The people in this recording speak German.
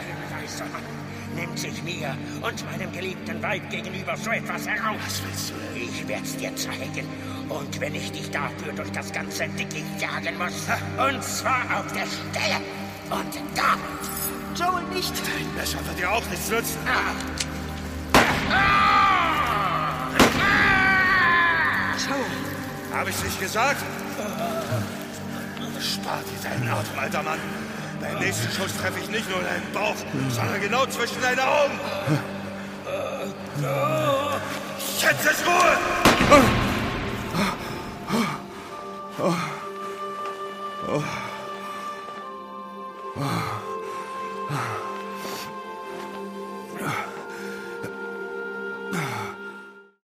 weißer Mann nimmt sich mir und meinem geliebten Weib gegenüber so etwas heraus. Was willst du denn? Ich werd's dir zeigen. Und wenn ich dich dafür durch das ganze Dickicht jagen muss, und zwar auf der Stelle. Und da. Joel, nicht! Dein Messer wird dir auch nichts nützen. Joel! Hab ich's nicht gesagt? Spar dir deinen Atem, alter Mann. Beim nächsten Schuss treffe ich nicht nur deinen Bauch, sondern genau zwischen deine Augen. Jetzt ist Ruhe!